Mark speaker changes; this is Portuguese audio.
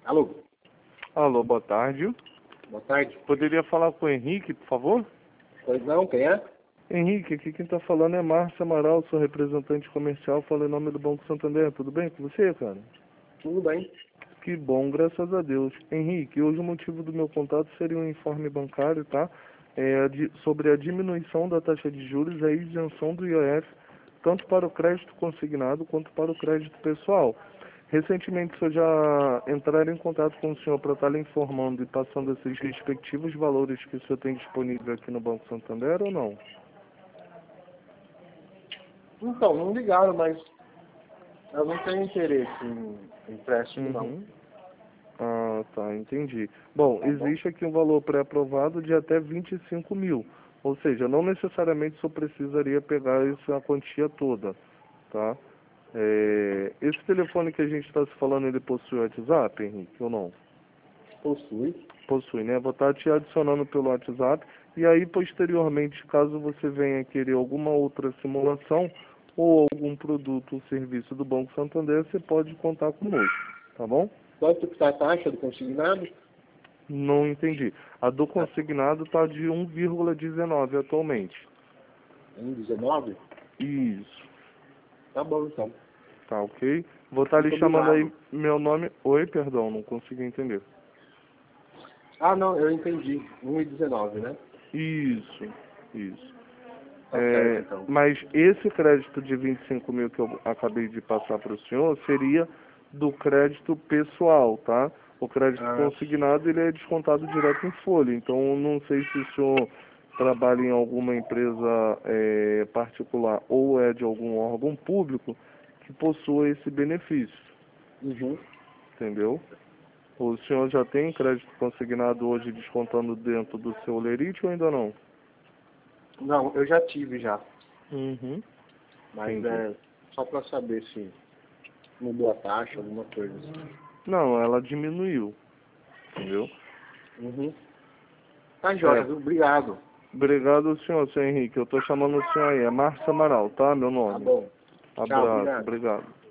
Speaker 1: Alô?
Speaker 2: Alô, boa tarde.
Speaker 1: Boa tarde.
Speaker 2: Poderia falar com o Henrique, por favor?
Speaker 1: Pois não, quem é?
Speaker 2: Henrique, aqui quem está falando é Márcio Amaral, sou representante comercial, falo em nome do Banco Santander. Tudo bem com você, cara?
Speaker 1: Tudo bem.
Speaker 2: Que bom, graças a Deus. Henrique, hoje o motivo do meu contato seria um informe bancário, tá? Sobre a diminuição da taxa de juros e a isenção do IOF, tanto para o crédito consignado quanto para o crédito pessoal. Recentemente, o senhor já entraram em contato com o senhor para estar lhe informando e passando esses respectivos valores que o senhor tem disponível aqui no Banco Santander ou não?
Speaker 1: Então, não ligaram, mas eu não tenho interesse em empréstimo, não.
Speaker 2: Ah, tá, entendi. Bom, existe aqui um valor pré-aprovado de até 25 mil. Ou seja, não necessariamente o senhor precisaria pegar essa quantia toda, tá? Esse telefone que a gente está se falando, ele possui WhatsApp, Henrique, ou não?
Speaker 1: Possui.
Speaker 2: Possui, né? Vou estar te adicionando pelo WhatsApp. E aí, posteriormente, caso você venha querer alguma outra simulação ou algum produto ou serviço do Banco Santander, você pode contar conosco, tá bom?
Speaker 1: Quanto que está a taxa do consignado?
Speaker 2: Não entendi. A do consignado está de 1,19 atualmente.
Speaker 1: 1,19?
Speaker 2: Isso.
Speaker 1: Tá bom, então.
Speaker 2: Tá ok? Vou estar lhe
Speaker 1: Muito
Speaker 2: chamando aí
Speaker 1: obrigado.
Speaker 2: meu nome. Oi, perdão, não consegui entender.
Speaker 1: Ah, não, eu entendi. 1,19, né?
Speaker 2: Isso, isso.
Speaker 1: Tá certo, então.
Speaker 2: Mas esse crédito de 25 mil que eu acabei de passar para o senhor seria do crédito pessoal, tá? O crédito consignado ele é descontado direto em folha. Então, não sei se o senhor trabalha em alguma empresa particular ou é de algum órgão público que possua esse benefício,
Speaker 1: Uhum.
Speaker 2: entendeu? O senhor já tem crédito consignado hoje descontando dentro do seu lerite ou ainda não?
Speaker 1: Não, eu já tive já.
Speaker 2: Uhum.
Speaker 1: Mas
Speaker 2: Entendi.
Speaker 1: é só para saber se mudou a taxa, alguma coisa assim.
Speaker 2: Não, ela diminuiu, entendeu?
Speaker 1: Uhum. Tá jóia, viu? Obrigado.
Speaker 2: Obrigado, senhor Henrique. Eu tô chamando o senhor aí. É Márcio Amaral, tá? Meu
Speaker 1: Tá
Speaker 2: nome.
Speaker 1: bom. Tchau,
Speaker 2: Abraço,
Speaker 1: obrigado.
Speaker 2: obrigado.